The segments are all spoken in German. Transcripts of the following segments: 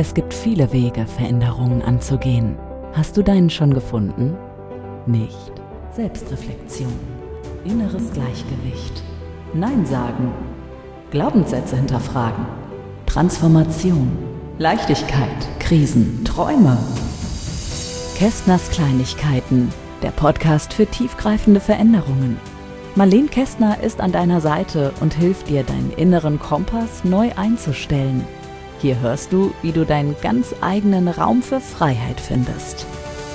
Es gibt viele Wege, Veränderungen anzugehen. Hast du deinen schon gefunden? Nicht. Selbstreflexion, inneres Gleichgewicht, Nein sagen, Glaubenssätze hinterfragen, Transformation, Leichtigkeit, Krisen, Träume. Kästners Kleinigkeiten, der Podcast für tiefgreifende Veränderungen. Marlene Kästner ist an deiner Seite und hilft dir, deinen inneren Kompass neu einzustellen. Hier hörst du, wie du deinen ganz eigenen Raum für Freiheit findest.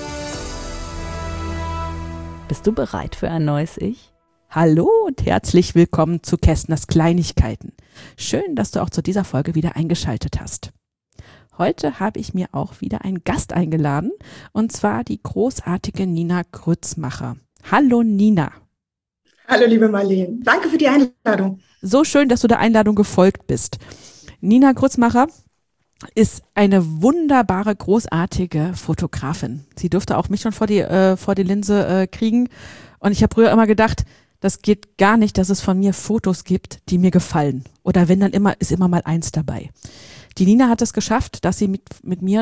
Bist du bereit für ein neues Ich? Hallo und herzlich willkommen zu Kästners Kleinigkeiten. Schön, dass du auch zu dieser Folge wieder eingeschaltet hast. Heute habe ich mir auch wieder einen Gast eingeladen, und zwar die großartige Nina Grützmacher. Hallo Nina. Hallo liebe Marlene, danke für die Einladung. So schön, dass du der Einladung gefolgt bist. Nina Grützmacher ist eine wunderbare, großartige Fotografin. Sie durfte auch mich schon vor die Linse kriegen, und ich habe früher immer gedacht, das geht gar nicht, dass es von mir Fotos gibt, die mir gefallen. Oder wenn, dann ist immer mal eins dabei. Die Nina hat es geschafft, dass sie mit mir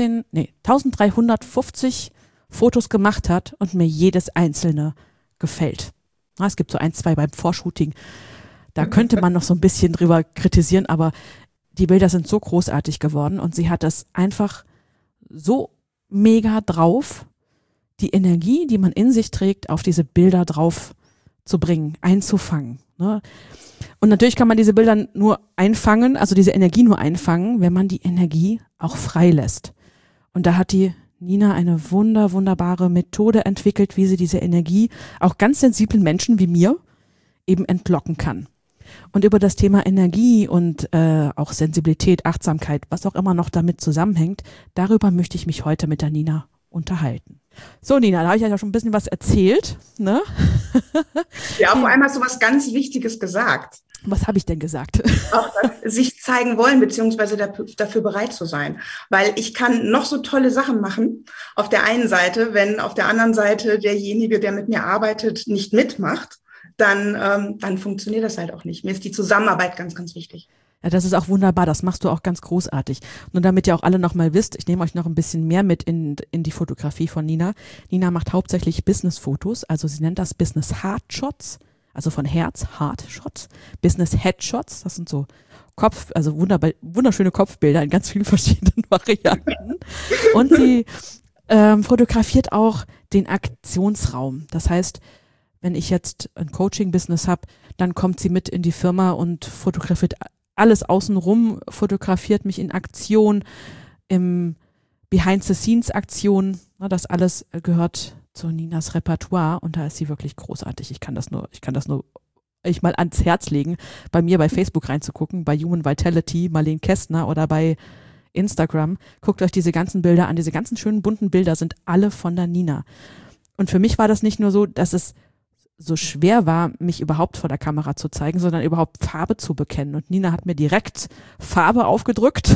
1350 Fotos gemacht hat und mir jedes einzelne gefällt. Es gibt so ein, zwei beim Vorshooting. Da könnte man noch so ein bisschen drüber kritisieren, aber die Bilder sind so großartig geworden und sie hat es einfach so mega drauf, die Energie, die man in sich trägt, auf diese Bilder drauf zu bringen, einzufangen. Ne? Und natürlich kann man diese Bilder nur einfangen, also diese Energie nur einfangen, wenn man die Energie auch freilässt. Und da hat die Nina eine wunderbare Methode entwickelt, wie sie diese Energie auch ganz sensiblen Menschen wie mir eben entlocken kann. Und über das Thema Energie und auch Sensibilität, Achtsamkeit, was auch immer noch damit zusammenhängt, darüber möchte ich mich heute mit der Nina unterhalten. So Nina, da habe ich ja schon ein bisschen was erzählt, ne? Ja, vor allem hast du was ganz Wichtiges gesagt. Was habe ich denn gesagt? Auch sich zeigen wollen, beziehungsweise dafür bereit zu sein. Weil ich kann noch so tolle Sachen machen, auf der einen Seite, wenn auf der anderen Seite derjenige, der mit mir arbeitet, nicht mitmacht, dann funktioniert das halt auch nicht. Mir ist die Zusammenarbeit ganz, ganz wichtig. Ja, das ist auch wunderbar, das machst du auch ganz großartig. Nur damit ihr auch alle nochmal wisst, ich nehme euch noch ein bisschen mehr mit in die Fotografie von Nina. Nina macht hauptsächlich Business-Fotos, also sie nennt das Business Heartshots, also von Herz, Heartshots, Business Headshots, das sind so wunderschöne Kopfbilder in ganz vielen verschiedenen Varianten. Und sie fotografiert auch den Aktionsraum. Das heißt, wenn ich jetzt ein Coaching-Business habe, dann kommt sie mit in die Firma und fotografiert alles außenrum, fotografiert mich in Aktion, im Behind-the-Scenes-Aktion. Das alles gehört zu Ninas Repertoire und da ist sie wirklich großartig. Ich kann das nur euch mal ans Herz legen, bei mir bei Facebook reinzugucken, bei Human Vitality, Marlene Kästner oder bei Instagram. Guckt euch diese ganzen Bilder an, diese ganzen schönen bunten Bilder sind alle von der Nina. Und für mich war das nicht nur so, dass es so schwer war, mich überhaupt vor der Kamera zu zeigen, sondern überhaupt Farbe zu bekennen. Und Nina hat mir direkt Farbe aufgedrückt.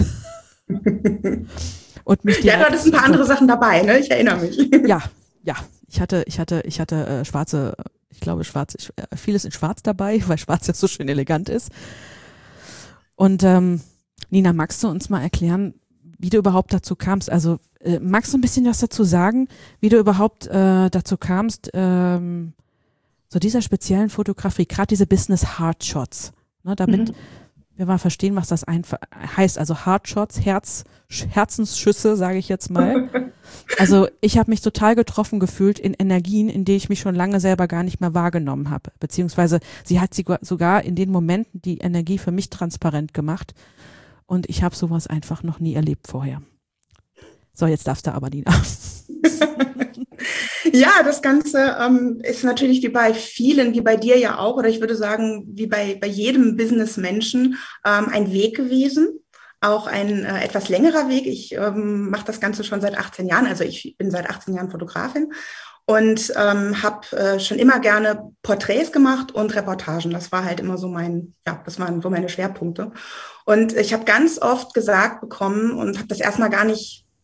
Und mich direkt, ja, du hattest ein paar andere Sachen dabei, ne? Ich erinnere mich. Ja. Ich hatte schwarze, vieles in schwarz dabei, weil schwarz ja so schön elegant ist. Und Nina, magst du uns mal erklären, wie du überhaupt dazu kamst? Also magst du ein bisschen was dazu sagen, wie du überhaupt dazu kamst, so dieser speziellen Fotografie, gerade diese Business Heartshots, ne, damit wir mal verstehen, was das heißt. Also Heartshots, Herzensschüsse, sage ich jetzt mal. Also ich habe mich total getroffen gefühlt in Energien, in die ich mich schon lange selber gar nicht mehr wahrgenommen habe. Beziehungsweise sie hat sogar in den Momenten die Energie für mich transparent gemacht. Und ich habe sowas einfach noch nie erlebt vorher. So, jetzt darfst du aber, Nina. Ja, das Ganze ist natürlich wie bei vielen, wie bei dir ja auch, oder ich würde sagen, wie bei jedem Businessmenschen ein Weg gewesen. Auch ein etwas längerer Weg. Ich mache das Ganze schon seit 18 Jahren, also ich bin seit 18 Jahren Fotografin und habe schon immer gerne Porträts gemacht und Reportagen. Das war halt immer so das waren so meine Schwerpunkte. Und ich habe ganz oft gesagt bekommen und habe das erstmal gar nicht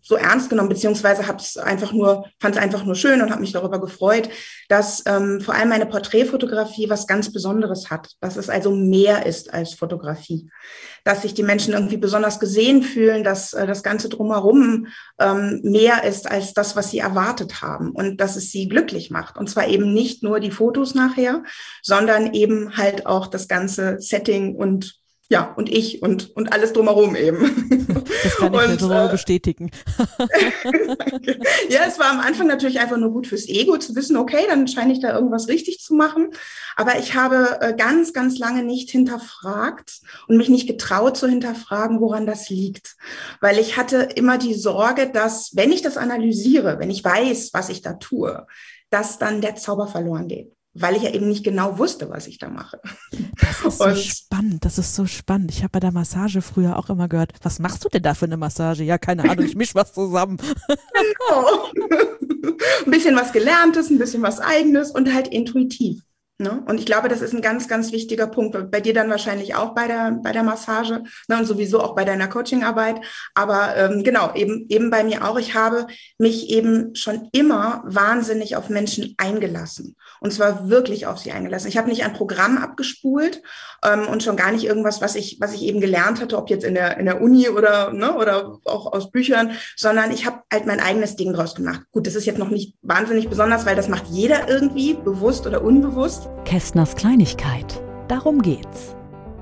so ernst genommen, beziehungsweise fand es einfach nur schön und habe mich darüber gefreut, dass vor allem meine Porträtfotografie was ganz Besonderes hat, dass es also mehr ist als Fotografie, dass sich die Menschen irgendwie besonders gesehen fühlen, dass das Ganze drumherum mehr ist als das, was sie erwartet haben und dass es sie glücklich macht. Und zwar eben nicht nur die Fotos nachher, sondern eben halt auch das ganze Setting und ich und alles drumherum eben. Das kann ich so bestätigen. Ja, es war am Anfang natürlich einfach nur gut fürs Ego zu wissen, okay, dann scheine ich da irgendwas richtig zu machen. Aber ich habe ganz, ganz lange nicht hinterfragt und mich nicht getraut zu hinterfragen, woran das liegt. Weil ich hatte immer die Sorge, dass, wenn ich das analysiere, wenn ich weiß, was ich da tue, dass dann der Zauber verloren geht. Weil ich ja eben nicht genau wusste, was ich da mache. Das ist so spannend. Ich habe bei der Massage früher auch immer gehört, was machst du denn da für eine Massage? Ja, keine Ahnung, ich misch was zusammen. Genau. Ein bisschen was Gelerntes, ein bisschen was Eigenes und halt intuitiv. Ne? Und ich glaube, das ist ein ganz, ganz wichtiger Punkt. Bei dir dann wahrscheinlich auch bei der Massage, ne? Und sowieso auch bei deiner Coachingarbeit. Aber genau, eben bei mir auch. Ich habe mich eben schon immer wahnsinnig auf Menschen eingelassen. Und zwar wirklich auf sie eingelassen. Ich habe nicht ein Programm abgespult und schon gar nicht irgendwas, was ich eben gelernt hatte, ob jetzt in der Uni oder auch aus Büchern, sondern ich habe halt mein eigenes Ding draus gemacht. Gut, das ist jetzt noch nicht wahnsinnig besonders, weil das macht jeder irgendwie, bewusst oder unbewusst. Kästners Kleinigkeit. Darum geht's.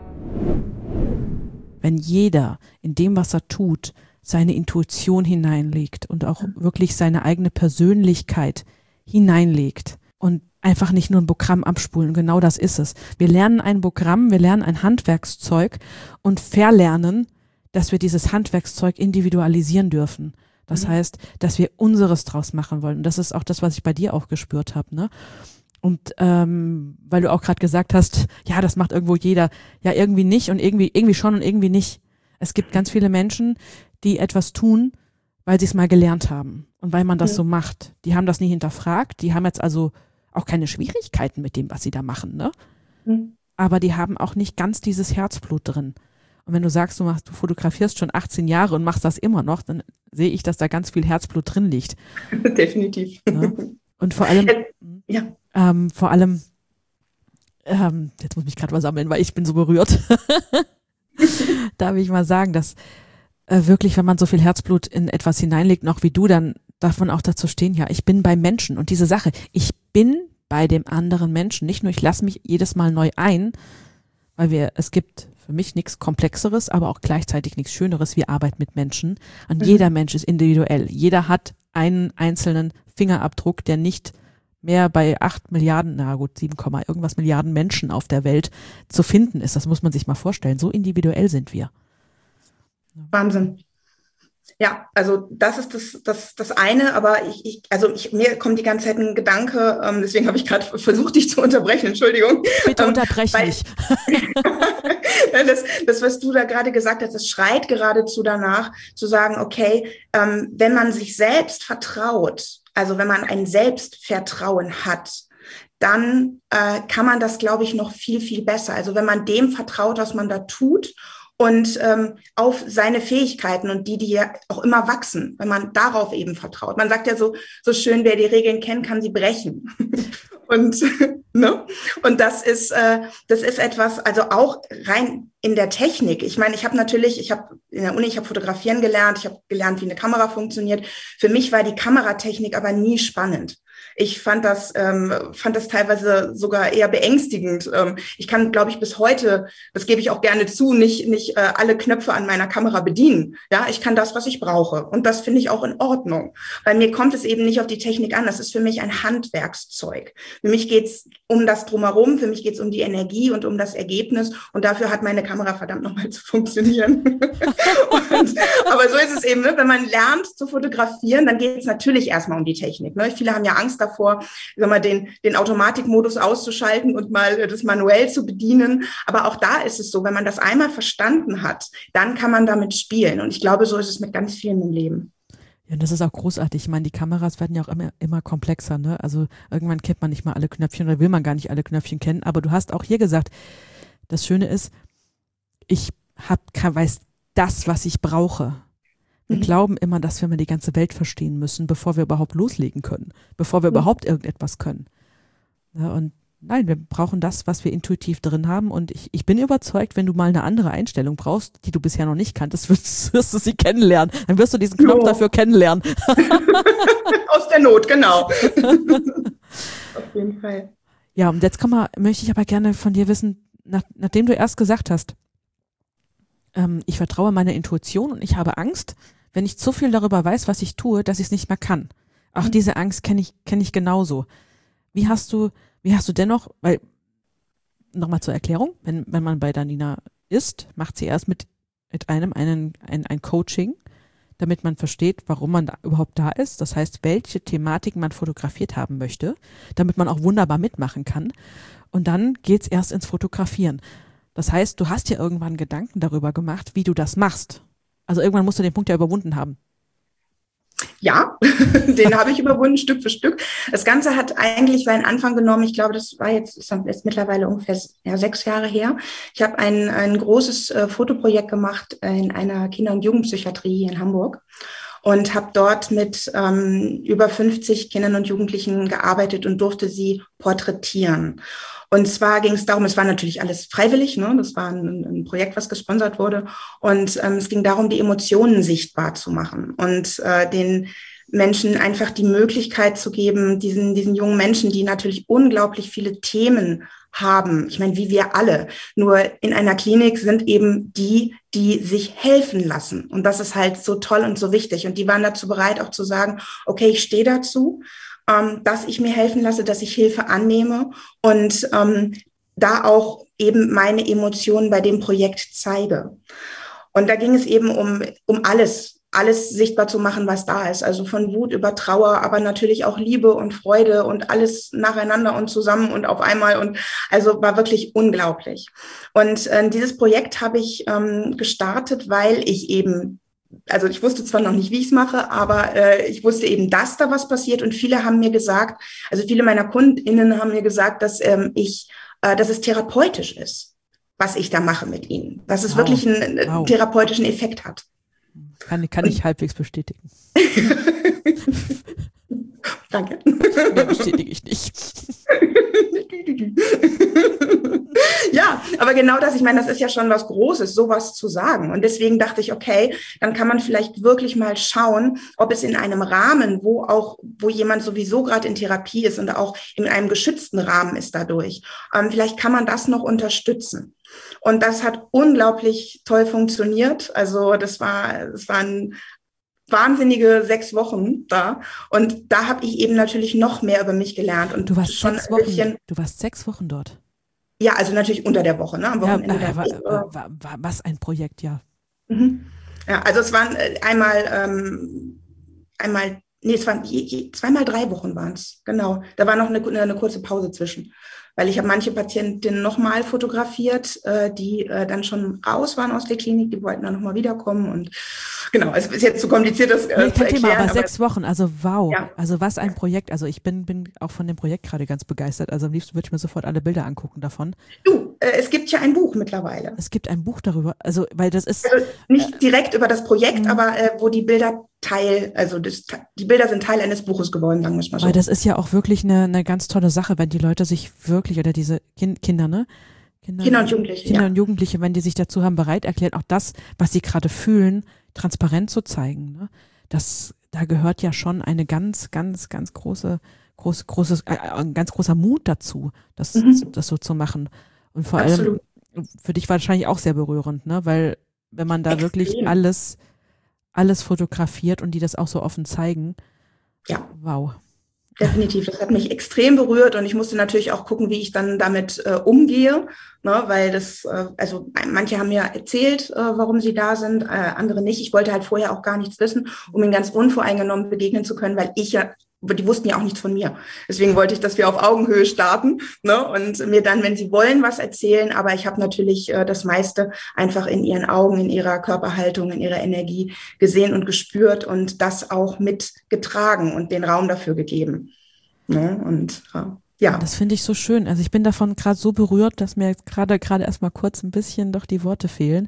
Wenn jeder in dem, was er tut, seine Intuition hineinlegt und auch wirklich seine eigene Persönlichkeit hineinlegt und einfach nicht nur ein Programm abspulen, genau das ist es. Wir lernen ein Programm, wir lernen ein Handwerkszeug und verlernen, dass wir dieses Handwerkszeug individualisieren dürfen. Das heißt, dass wir unseres draus machen wollen. Und das ist auch das, was ich bei dir auch gespürt habe, ne? Und weil du auch gerade gesagt hast, ja, das macht irgendwo jeder, ja, irgendwie nicht und irgendwie schon und irgendwie nicht. Es gibt ganz viele Menschen, die etwas tun, weil sie es mal gelernt haben und weil man das so macht. Die haben das nie hinterfragt, die haben jetzt also auch keine Schwierigkeiten mit dem, was sie da machen, ne? Aber die haben auch nicht ganz dieses Herzblut drin. Und wenn du sagst, du fotografierst schon 18 Jahre und machst das immer noch, dann sehe ich, dass da ganz viel Herzblut drin liegt. Definitiv. Ja? Und vor allem, jetzt muss ich mich gerade mal sammeln, weil ich bin so berührt. Darf ich mal sagen, dass wirklich, wenn man so viel Herzblut in etwas hineinlegt, noch wie du, dann darf man auch dazu stehen, ja, ich bin beim Menschen. Und diese Sache, ich bin bei dem anderen Menschen. Nicht nur, ich lasse mich jedes Mal neu ein, weil es gibt für mich nichts Komplexeres, aber auch gleichzeitig nichts Schöneres wie Arbeit mit Menschen. Und jeder Mensch ist individuell. Jeder hat einen einzelnen Fingerabdruck, der nicht mehr bei 8 Milliarden, 7, irgendwas Milliarden Menschen auf der Welt zu finden ist. Das muss man sich mal vorstellen. So individuell sind wir. Wahnsinn. Ja, also das ist das eine, aber mir kommt die ganze Zeit ein Gedanke, deswegen habe ich gerade versucht, dich zu unterbrechen, Entschuldigung. Bitte unterbrech mich. Das, was du da gerade gesagt hast, das schreit geradezu danach, zu sagen, okay, wenn man sich selbst vertraut, also wenn man ein Selbstvertrauen hat, dann kann man das, glaube ich, noch viel, viel besser. Also wenn man dem vertraut, was man da tut und auf seine Fähigkeiten und die ja auch immer wachsen, wenn man darauf eben vertraut. Man sagt ja so schön, wer die Regeln kennt, kann sie brechen. Und das ist etwas, also auch rein in der Technik. Ich meine, ich habe in der Uni fotografieren gelernt, ich habe gelernt, wie eine Kamera funktioniert. Für mich war die Kameratechnik aber nie spannend. Ich fand das teilweise sogar eher beängstigend. Ich kann, glaube ich, bis heute, das gebe ich auch gerne zu, nicht alle Knöpfe an meiner Kamera bedienen. Ja, ich kann das, was ich brauche. Und das finde ich auch in Ordnung. Weil mir kommt es eben nicht auf die Technik an. Das ist für mich ein Handwerkszeug. Für mich geht's um das Drumherum, für mich geht's um die Energie und um das Ergebnis. Und dafür hat meine Kamera verdammt nochmal zu funktionieren. Aber so ist es eben, ne? Wenn man lernt zu fotografieren, dann geht es natürlich erstmal um die Technik. Ne? Viele haben ja Angst davor, den Automatikmodus auszuschalten und mal das manuell zu bedienen. Aber auch da ist es so, wenn man das einmal verstanden hat, dann kann man damit spielen. Und ich glaube, so ist es mit ganz vielen im Leben. Ja, und das ist auch großartig. Ich meine, die Kameras werden ja auch immer komplexer, ne? Also irgendwann kennt man nicht mal alle Knöpfchen oder will man gar nicht alle Knöpfchen kennen. Aber du hast auch hier gesagt, das Schöne ist, ich weiß das, was ich brauche. Wir glauben immer, dass wir mal die ganze Welt verstehen müssen, bevor wir überhaupt loslegen können, bevor wir überhaupt irgendetwas können. Ja, und nein, wir brauchen das, was wir intuitiv drin haben. Und ich bin überzeugt, wenn du mal eine andere Einstellung brauchst, die du bisher noch nicht kanntest, wirst du sie kennenlernen. Dann wirst du diesen Knopf dafür kennenlernen. Aus der Not, genau. Auf jeden Fall. Ja, und jetzt möchte ich aber gerne von dir wissen, nachdem du erst gesagt hast, ich vertraue meiner Intuition und ich habe Angst, wenn ich zu viel darüber weiß, was ich tue, dass ich es nicht mehr kann. Auch diese Angst kenne ich genauso. Wie hast du dennoch, weil, nochmal zur Erklärung, wenn man bei der Nina ist, macht sie erst mit einem ein Coaching, damit man versteht, warum man da überhaupt da ist. Das heißt, welche Thematiken man fotografiert haben möchte, damit man auch wunderbar mitmachen kann. Und dann geht's erst ins Fotografieren. Das heißt, du hast dir irgendwann Gedanken darüber gemacht, wie du das machst. Also irgendwann musst du den Punkt ja überwunden haben. Ja, den habe ich überwunden, Stück für Stück. Das Ganze hat eigentlich seinen Anfang genommen. Ich glaube, das war ist mittlerweile ungefähr 6 Jahre her. Ich habe ein großes Fotoprojekt gemacht in einer Kinder- und Jugendpsychiatrie hier in Hamburg und habe dort mit über 50 Kindern und Jugendlichen gearbeitet und durfte sie porträtieren. Und zwar ging es darum, es war natürlich alles freiwillig, ne? Das war ein Projekt, was gesponsert wurde. Und es ging darum, die Emotionen sichtbar zu machen und den Menschen einfach die Möglichkeit zu geben, diesen jungen Menschen, die natürlich unglaublich viele Themen haben. Ich meine, wie wir alle. Nur in einer Klinik sind eben die sich helfen lassen. Und das ist halt so toll und so wichtig. Und die waren dazu bereit, auch zu sagen, okay, ich stehe dazu, dass ich mir helfen lasse, dass ich Hilfe annehme und da auch eben meine Emotionen bei dem Projekt zeige. Und da ging es eben um alles sichtbar zu machen, was da ist. Also von Wut über Trauer, aber natürlich auch Liebe und Freude und alles nacheinander und zusammen und auf einmal. Und also war wirklich unglaublich. Und dieses Projekt habe ich gestartet, weil ich eben, also ich wusste zwar noch nicht, wie ich es mache, aber ich wusste eben, dass da was passiert. Und viele haben mir gesagt, also viele meiner KundInnen haben mir gesagt, dass dass es therapeutisch ist, was ich da mache mit ihnen. Dass es wirklich einen therapeutischen Effekt hat. Kann ich halbwegs bestätigen. Danke. Nee, bestätige ich nicht. Ja, aber genau das, ich meine, das ist ja schon was Großes, sowas zu sagen. Und deswegen dachte ich, okay, dann kann man vielleicht wirklich mal schauen, ob es in einem Rahmen, wo jemand sowieso gerade in Therapie ist und auch in einem geschützten Rahmen ist dadurch, vielleicht kann man das noch unterstützen. Und das hat unglaublich toll funktioniert. Also das waren wahnsinnige 6 Wochen da. Und da habe ich eben natürlich noch mehr über mich gelernt. Und du warst 6 Wochen dort? Ja, also natürlich unter der Woche, ne? Am Wochenende. Was ein Projekt, ja. Mhm. Ja, also es waren es waren zweimal 3 Wochen waren es, genau. Da war noch eine kurze Pause zwischen. Weil ich habe manche Patientinnen nochmal fotografiert, die dann schon raus waren aus der Klinik, die wollten dann nochmal wiederkommen und genau, es ist jetzt zu kompliziert, das zu erklären. Thema, aber 6 Wochen, also wow, ja. Also was ein Projekt, also ich bin auch von dem Projekt gerade ganz begeistert, also am liebsten würde ich mir sofort alle Bilder angucken davon. Es gibt ja ein Buch mittlerweile. Es gibt ein Buch darüber, also weil das ist... Also nicht direkt über das Projekt, aber wo die Bilder die Bilder sind Teil eines Buches geworden, sagen wir es mal so. Weil das ist ja auch wirklich eine ganz tolle Sache, wenn die Leute sich wirklich, oder diese Kinder, ne? Kinder und Jugendliche. Kinder und Jugendliche, wenn die sich dazu haben bereit erklärt, auch das, was sie gerade fühlen, transparent zu zeigen. Ne? Da gehört ja schon eine ganz, ganz, ganz ein ganz großer Mut dazu, das so zu machen. Und vor allem, für dich wahrscheinlich auch sehr berührend, ne? Weil wenn man da wirklich alles fotografiert und die das auch so offen zeigen. Ja. Wow. Definitiv. Das hat mich extrem berührt und ich musste natürlich auch gucken, wie ich dann damit umgehe, ne, weil also manche haben mir erzählt, warum sie da sind, andere nicht. Ich wollte halt vorher auch gar nichts wissen, um ihnen ganz unvoreingenommen begegnen zu können, weil die wussten ja auch nichts von mir. Deswegen wollte ich, dass wir auf Augenhöhe starten, ne, und mir dann, wenn sie wollen, was erzählen. Aber ich habe natürlich das meiste einfach in ihren Augen, in ihrer Körperhaltung, in ihrer Energie gesehen und gespürt und das auch mitgetragen und den Raum dafür gegeben. Ne, und ja. Das finde ich so schön. Also ich bin davon gerade so berührt, dass mir jetzt gerade erst mal kurz ein bisschen doch die Worte fehlen.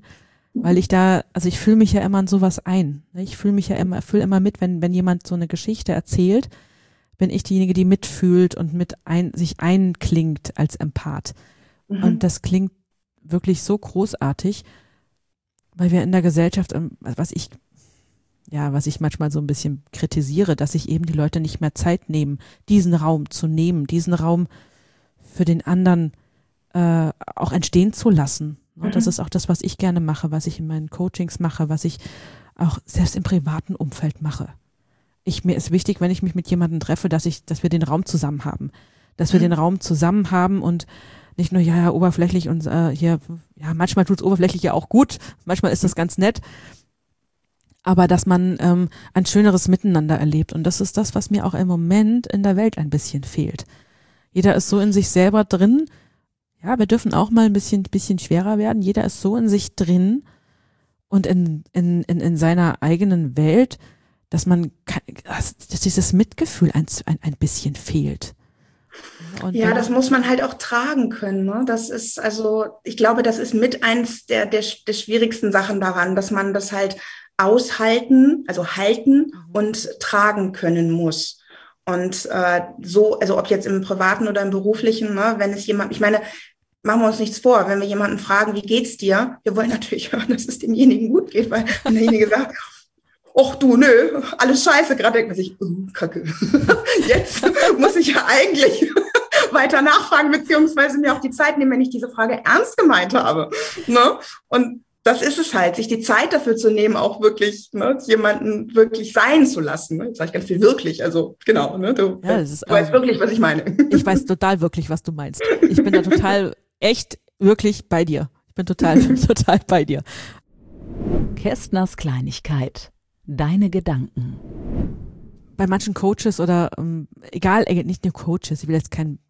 weil ich fühle mich ja immer in sowas ein. Ich fühle fühle immer mit, wenn jemand so eine Geschichte erzählt, bin ich diejenige, die mitfühlt und sich einklingt als Empath. Und das klingt wirklich so großartig, weil wir in der Gesellschaft, was ich manchmal so ein bisschen kritisiere, dass sich eben die Leute nicht mehr Zeit nehmen, diesen Raum zu nehmen, diesen Raum für den anderen auch entstehen zu lassen. Und das ist auch das, was ich gerne mache, was ich in meinen Coachings mache, was ich auch selbst im privaten Umfeld mache. Mir ist wichtig, wenn ich mich mit jemandem treffe, dass wir den Raum zusammen haben. Dass wir den Raum zusammen haben und nicht nur, oberflächlich und manchmal tut's oberflächlich ja auch gut, manchmal ist das ganz nett, aber dass man ein schöneres Miteinander erlebt. Und das ist das, was mir auch im Moment in der Welt ein bisschen fehlt. Jeder ist so in sich selber drin. Ja, wir dürfen auch mal ein bisschen schwerer werden. Jeder ist so in sich drin und in seiner eigenen Welt, dass dieses Mitgefühl ein bisschen fehlt. Und das muss man halt auch tragen können. Ne? Das ist ich glaube, das ist mit eins der schwierigsten Sachen daran, dass man das halt halten und tragen können muss. Und ob jetzt im Privaten oder im Beruflichen, ne, wenn es jemand, ich meine, machen wir uns nichts vor, wenn wir jemanden fragen, wie geht's dir? Wir wollen natürlich hören, dass es demjenigen gut geht, weil wenn derjenige sagt, ach du, nö, alles scheiße, gerade denkt man sich, Kacke. Jetzt muss ich ja eigentlich weiter nachfragen, beziehungsweise mir auch die Zeit nehmen, wenn ich diese Frage ernst gemeint habe. Ne? Und das ist es halt, sich die Zeit dafür zu nehmen, auch wirklich jemanden wirklich sein zu lassen. Ne? Jetzt sage ich ganz viel wirklich, also genau. Ne? Du weißt wirklich, was ich meine. Ich weiß total wirklich, was du meinst. Ich bin da total echt wirklich bei dir. Ich bin total bei dir. Kästners Kleinigkeit. Deine Gedanken. Bei manchen Coaches oder egal, nicht nur Coaches, ich will jetzt kein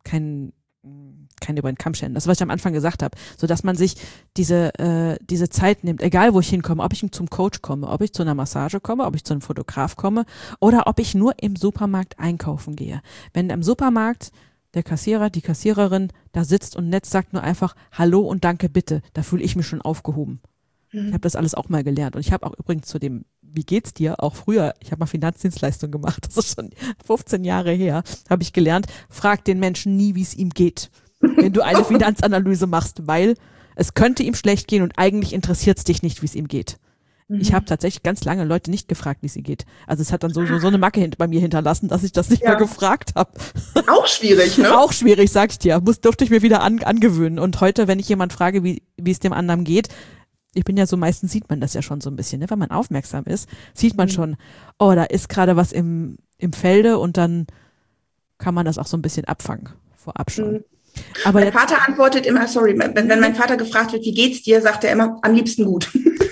über den Kamm scheren, das, was ich am Anfang gesagt habe, so dass man sich diese Zeit nimmt, egal wo ich hinkomme, ob ich zum Coach komme, ob ich zu einer Massage komme, ob ich zu einem Fotograf komme oder ob ich nur im Supermarkt einkaufen gehe. Wenn im Supermarkt der Kassierer, die Kassiererin da sitzt und nett sagt nur einfach Hallo und Danke bitte, da fühle ich mich schon aufgehoben. Ich habe das alles auch mal gelernt und ich habe auch übrigens zu dem wie geht's dir? Auch früher, ich habe mal Finanzdienstleistung gemacht, das ist schon 15 Jahre her, habe ich gelernt, frag den Menschen nie, wie es ihm geht, wenn du eine Finanzanalyse machst, weil es könnte ihm schlecht gehen und eigentlich interessiert es dich nicht, wie es ihm geht. Ich habe tatsächlich ganz lange Leute nicht gefragt, wie es ihnen geht. Also es hat dann so eine Macke bei mir hinterlassen, dass ich das nicht mehr gefragt habe. Auch schwierig, ne? Auch schwierig, sag ich dir. Durfte ich mir wieder angewöhnen. Und heute, wenn ich jemand frage, wie es dem anderen geht, ich bin ja so, meistens sieht man das ja schon so ein bisschen, ne? Wenn man aufmerksam ist, sieht man schon, oh, da ist gerade was im Felde und dann kann man das auch so ein bisschen abfangen, vorab schon. Aber mein Vater antwortet immer, wenn mein Vater gefragt wird, wie geht's dir, sagt er immer, am liebsten gut.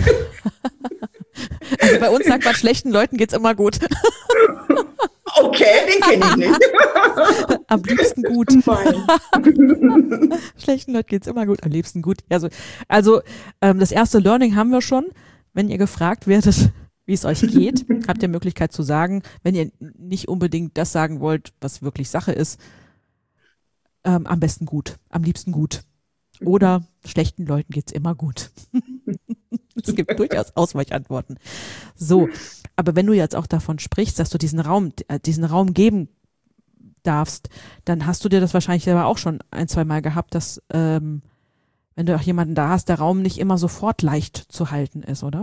Also bei uns sagt man, schlechten Leuten geht's immer gut. Okay, den kenne ich nicht. Am liebsten gut. Schlechten Leuten geht's immer gut, am liebsten gut. Also das erste Learning haben wir schon. Wenn ihr gefragt werdet, wie es euch geht, habt ihr Möglichkeit zu sagen, wenn ihr nicht unbedingt das sagen wollt, was wirklich Sache ist, am besten gut, am liebsten gut. Oder schlechten Leuten geht's immer gut. Es gibt durchaus Ausweichantworten. So, aber wenn du jetzt auch davon sprichst, dass du diesen Raum geben darfst, dann hast du dir das wahrscheinlich selber auch schon 1-2 Mal gehabt, dass wenn du auch jemanden da hast, der Raum nicht immer sofort leicht zu halten ist, oder?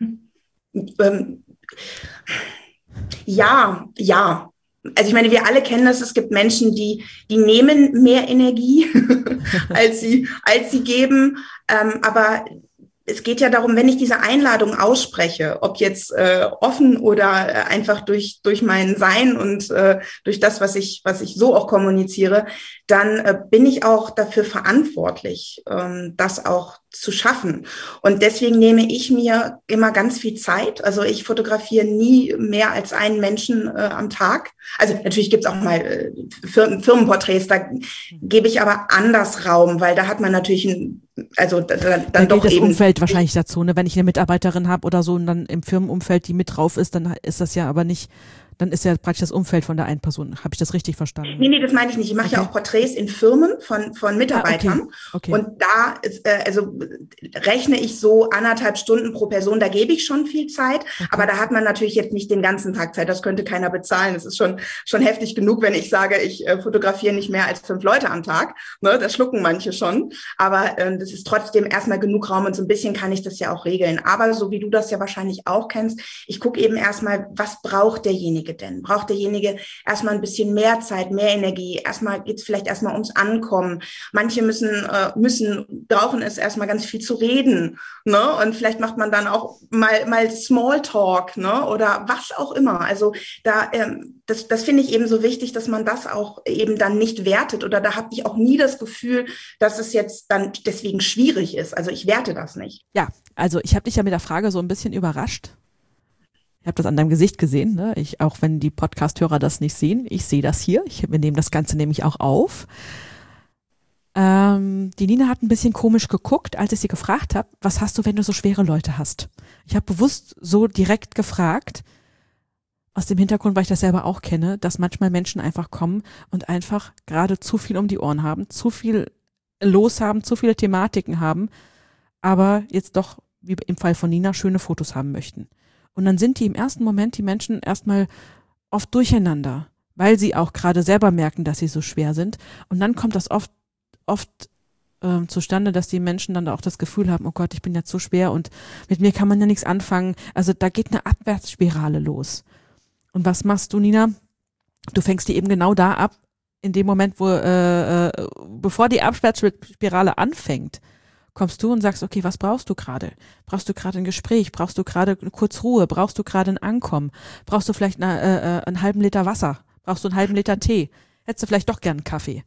Ja. Also ich meine, wir alle kennen das, es gibt Menschen, die nehmen mehr Energie, als sie geben, aber es geht ja darum, wenn ich diese Einladung ausspreche, ob jetzt offen oder einfach durch mein Sein und durch das, was ich so auch kommuniziere, dann bin ich auch dafür verantwortlich, das auch zu schaffen. Und deswegen nehme ich mir immer ganz viel Zeit. Also ich fotografiere nie mehr als einen Menschen am Tag. Also natürlich gibt es auch mal Firmenporträts, da gebe ich aber anders Raum, weil da hat man natürlich dann da doch das eben Umfeld wahrscheinlich dazu, ne? Wenn ich eine Mitarbeiterin habe oder so und dann im Firmenumfeld die mit drauf ist, dann ist das ja aber nicht Dann ist ja praktisch das Umfeld von der einen Person. Habe ich das richtig verstanden? Nee, das meine ich nicht. Ich mache ja auch Porträts in Firmen von Mitarbeitern. Okay. Und da rechne ich so 1,5 Stunden pro Person. Da gebe ich schon viel Zeit. Okay. Aber da hat man natürlich jetzt nicht den ganzen Tag Zeit. Das könnte keiner bezahlen. Das ist schon heftig genug, wenn ich sage, ich fotografiere nicht mehr als 5 Leute am Tag. Ne, das schlucken manche schon. Aber das ist trotzdem erstmal genug Raum und so ein bisschen kann ich das ja auch regeln. Aber so wie du das ja wahrscheinlich auch kennst, ich gucke eben erstmal, was braucht derjenige denn? Braucht derjenige erstmal ein bisschen mehr Zeit, mehr Energie? Erstmal geht es vielleicht erstmal ums Ankommen. Manche brauchen es erstmal ganz viel zu reden, ne? Und vielleicht macht man dann auch mal Smalltalk, ne? Oder was auch immer. Also das finde ich eben so wichtig, dass man das auch eben dann nicht wertet. Oder da habe ich auch nie das Gefühl, dass es jetzt dann deswegen schwierig ist. Also ich werte das nicht. Ja, also ich habe dich ja mit der Frage so ein bisschen überrascht. Ich habe das an deinem Gesicht gesehen, ne? Auch wenn die Podcast-Hörer das nicht sehen. Ich sehe das hier. Wir nehmen das Ganze nämlich auch auf. Die Nina hat ein bisschen komisch geguckt, als ich sie gefragt habe, was hast du, wenn du so schwere Leute hast? Ich habe bewusst so direkt gefragt, aus dem Hintergrund, weil ich das selber auch kenne, dass manchmal Menschen einfach kommen und einfach gerade zu viel um die Ohren haben, zu viel los haben, zu viele Thematiken haben, aber jetzt doch, wie im Fall von Nina, schöne Fotos haben möchten. Und dann sind die im ersten Moment, die Menschen, erstmal oft durcheinander, weil sie auch gerade selber merken, dass sie so schwer sind. Und dann kommt das oft zustande, dass die Menschen dann auch das Gefühl haben, oh Gott, ich bin jetzt so schwer und mit mir kann man ja nichts anfangen. Also da geht eine Abwärtsspirale los. Und was machst du, Nina? Du fängst die eben genau da ab, in dem Moment, bevor die Abwärtsspirale anfängt, kommst du und sagst, okay, was brauchst du gerade? Brauchst du gerade ein Gespräch? Brauchst du gerade kurz Ruhe? Brauchst du gerade ein Ankommen? Brauchst du vielleicht einen halben Liter Wasser? Brauchst du einen halben Liter Tee? Hättest du vielleicht doch gern einen Kaffee?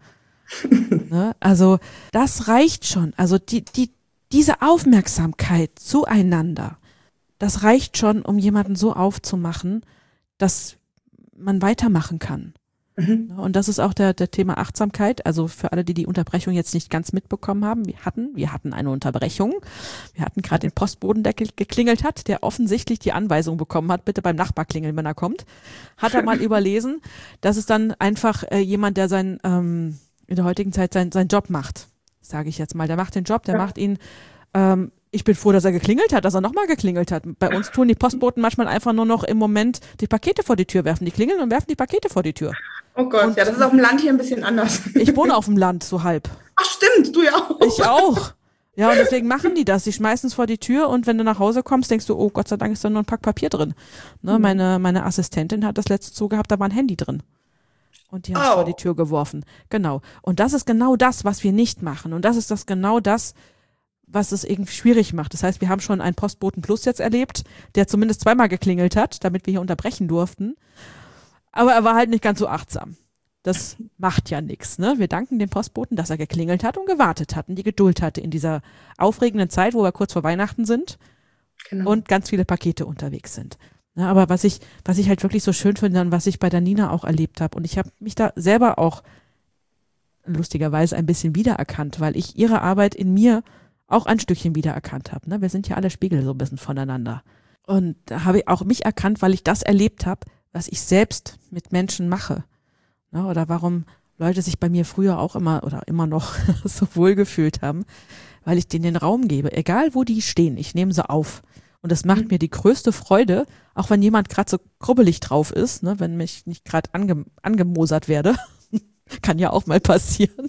Ne? Also das reicht schon. Also diese Aufmerksamkeit zueinander, das reicht schon, um jemanden so aufzumachen, dass man weitermachen kann. Mhm. Und das ist auch der Thema Achtsamkeit. Also für alle, die die Unterbrechung jetzt nicht ganz mitbekommen haben, wir hatten eine Unterbrechung. Wir hatten gerade den Postboten, der geklingelt hat, der offensichtlich die Anweisung bekommen hat, bitte beim Nachbar klingeln, wenn er kommt. Hat er mal überlesen. Das ist dann einfach jemand, der in der heutigen Zeit seinen Job macht, sage ich jetzt mal. Der macht den Job, der macht ihn, ich bin froh, dass er geklingelt hat, dass er nochmal geklingelt hat. Bei uns tun die Postboten manchmal einfach nur noch im Moment die Pakete vor die Tür werfen. Die klingeln und werfen die Pakete vor die Tür. Oh Gott, und ja, das ist auf dem Land hier ein bisschen anders. Ich wohne auf dem Land, so halb. Ach stimmt, du ja auch. Ich auch. Ja, und deswegen machen die das. Die schmeißen es vor die Tür und wenn du nach Hause kommst, denkst du, oh Gott sei Dank ist da nur ein Pack Papier drin. Ne, meine Assistentin hat das letzte so gehabt, da war ein Handy drin. Und die haben es vor die Tür geworfen. Genau. Und das ist genau das, was wir nicht machen. Und das ist genau das, was es irgendwie schwierig macht. Das heißt, wir haben schon einen Postboten Plus jetzt erlebt, der zumindest 2-mal geklingelt hat, damit wir hier unterbrechen durften. Aber er war halt nicht ganz so achtsam. Das macht ja nichts, ne? Wir danken dem Postboten, dass er geklingelt hat und gewartet hat und die Geduld hatte in dieser aufregenden Zeit, wo wir kurz vor Weihnachten sind und ganz viele Pakete unterwegs sind. Ja, aber was ich halt wirklich so schön finde und was ich bei der Nina auch erlebt habe, und ich habe mich da selber auch lustigerweise ein bisschen wiedererkannt, weil ich ihre Arbeit in mir auch ein Stückchen wiedererkannt habe. Ne? Wir sind ja alle Spiegel so ein bisschen voneinander. Und da habe ich auch mich erkannt, weil ich das erlebt habe, was ich selbst mit Menschen mache. Ne? Oder warum Leute sich bei mir früher auch immer oder immer noch so wohlgefühlt haben, weil ich denen den Raum gebe. Egal, wo die stehen, ich nehme sie auf. Und das macht mir die größte Freude, auch wenn jemand gerade so krubbelig drauf ist, ne? Wenn mich nicht gerade angemosert werde. Kann ja auch mal passieren.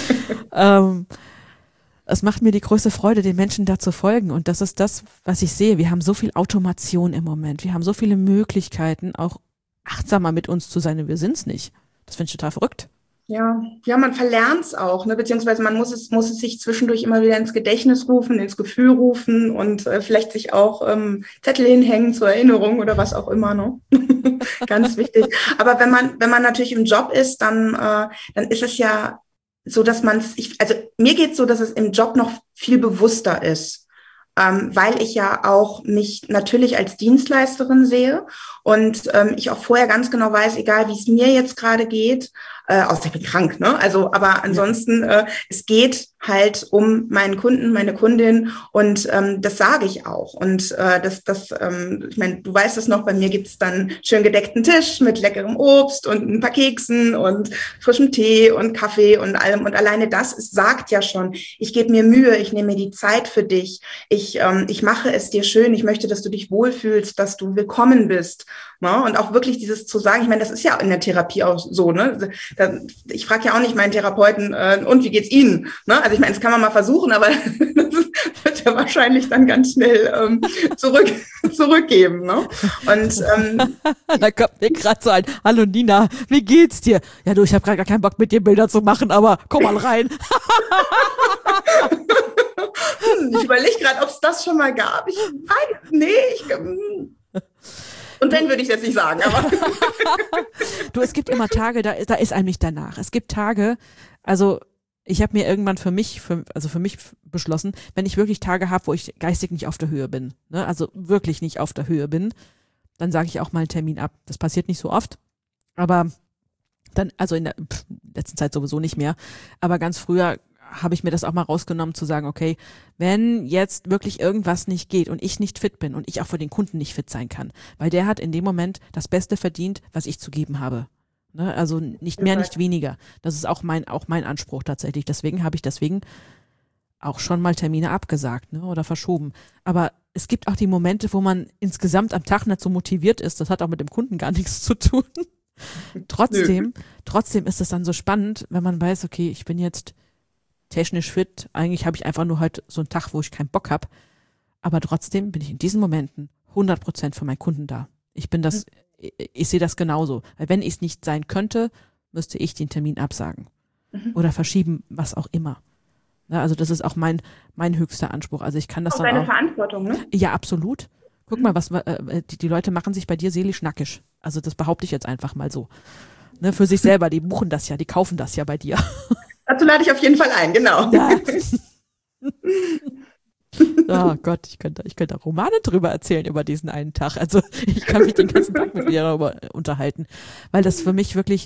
Es macht mir die größte Freude, den Menschen da zu folgen. Und das ist das, was ich sehe. Wir haben so viel Automation im Moment. Wir haben so viele Möglichkeiten, auch achtsamer mit uns zu sein. Und wir sind es nicht. Das finde ich total verrückt. Ja, man verlernt es auch, ne? Beziehungsweise man muss es sich zwischendurch immer wieder ins Gedächtnis rufen, ins Gefühl rufen und vielleicht sich auch Zettel hinhängen zur Erinnerung oder was auch immer, ne? Ganz wichtig. Aber wenn man natürlich im Job ist, dann ist es ja so, dass mir geht es so, dass es im Job noch viel bewusster ist. Weil ich ja auch mich natürlich als Dienstleisterin sehe und ich auch vorher ganz genau weiß, egal wie es mir jetzt gerade geht, außer ich bin krank, ne? Also, aber ansonsten, es geht halt um meinen Kunden, meine Kundin und das sage ich auch. Und ich meine, du weißt es noch, bei mir gibt's dann schön gedeckten Tisch mit leckerem Obst und ein paar Keksen und frischem Tee und Kaffee und allem. Und alleine das sagt ja schon, ich gebe mir Mühe, ich nehme mir die Zeit für dich, ich mache es dir schön, ich möchte, dass du dich wohlfühlst, dass du willkommen bist. Ne? Und auch wirklich dieses zu sagen, ich meine, das ist ja in der Therapie auch so, ne? Ich frage ja auch nicht meinen Therapeuten, und wie geht's Ihnen? Ne? Also ich meine, das kann man mal versuchen, aber das wird er wahrscheinlich dann ganz schnell zurückgeben. Ne? Und da kommt mir gerade so ein, hallo Nina, wie geht's dir? Ja du, ich habe gerade gar keinen Bock mit dir Bilder zu machen, aber komm mal rein. Ich überlege gerade, ob es das schon mal gab. Und wenn, würde ich jetzt nicht sagen. Aber du, es gibt immer Tage, da ist einem nicht danach. Es gibt Tage, also ich habe mir irgendwann für mich beschlossen, wenn ich wirklich Tage habe, wo ich geistig nicht auf der Höhe bin, ne, also wirklich nicht auf der Höhe bin, dann sage ich auch mal einen Termin ab. Das passiert nicht so oft, aber dann, also in der letzten Zeit sowieso nicht mehr, aber ganz früher habe ich mir das auch mal rausgenommen zu sagen, okay, wenn jetzt wirklich irgendwas nicht geht und ich nicht fit bin und ich auch für den Kunden nicht fit sein kann, weil der hat in dem Moment das Beste verdient, was ich zu geben habe. Ne? Also nicht mehr, nicht weniger. Das ist auch mein Anspruch tatsächlich. Deswegen habe ich auch schon mal Termine abgesagt, ne, oder verschoben. Aber es gibt auch die Momente, wo man insgesamt am Tag nicht so motiviert ist. Das hat auch mit dem Kunden gar nichts zu tun. Trotzdem ist es dann so spannend, wenn man weiß, okay, ich bin jetzt technisch fit. Eigentlich habe ich einfach nur halt so einen Tag, wo ich keinen Bock habe. Aber trotzdem bin ich in diesen Momenten 100% für meinen Kunden da. Ich sehe das genauso. Weil wenn ich es nicht sein könnte, müsste ich den Termin absagen. Oder verschieben, was auch immer. Ja, also das ist auch mein höchster Anspruch. Also ich kann das auch dann deine Verantwortung, ne? Ja, absolut. Guck mal, die Leute machen sich bei dir seelisch nackig. Also das behaupte ich jetzt einfach mal so. Ne, für sich selber, die buchen das ja, die kaufen das ja bei dir. Dazu lade ich auf jeden Fall ein, genau. Ja. Oh Gott, ich könnte Romane drüber erzählen über diesen einen Tag. Also ich kann mich den ganzen Tag mit dir darüber unterhalten, weil das für mich wirklich